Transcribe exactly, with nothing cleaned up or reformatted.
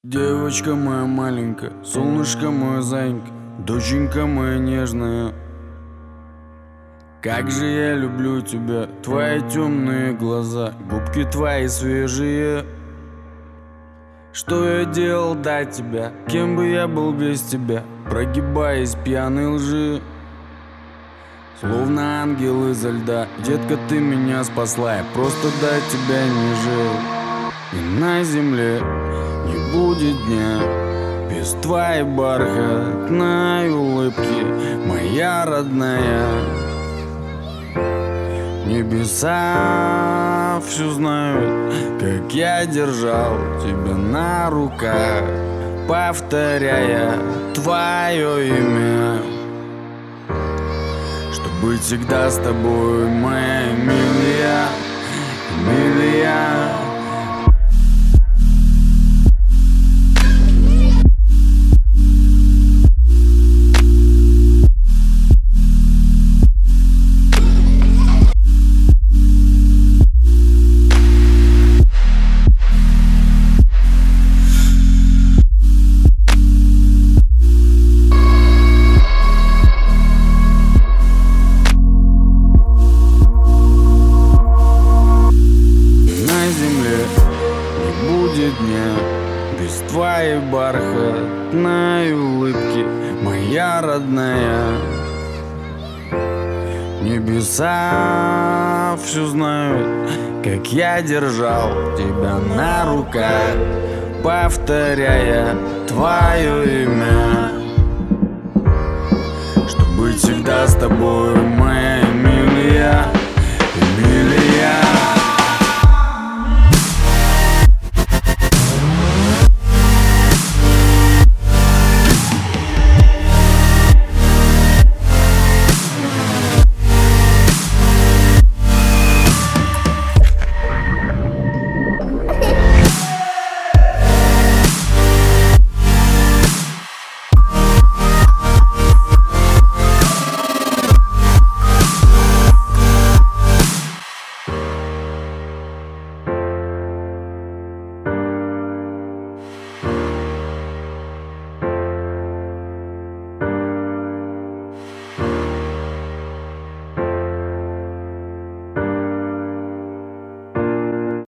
Девочка моя маленькая, солнышко моя зайка, доченька моя нежная. Как же я люблю тебя, твои темные глаза, губки твои свежие. Что я делал до тебя, кем бы я был без тебя, прогибаясь пьяной лжи. Словно ангел изо льда, детка, ты меня спасла, я просто до тебя не жил. И на земле не будет дня без твоей бархатной улыбки, моя родная. Небеса все знают, как я держал тебя на руках, повторяя твое имя, чтобы быть всегда с тобой, моя милая, милая. Дня без твоей бархатной улыбки, моя родная. Небеса все знают, как я держал тебя на руках, повторяя твое имя, чтобы быть всегда с тобой, моя милая.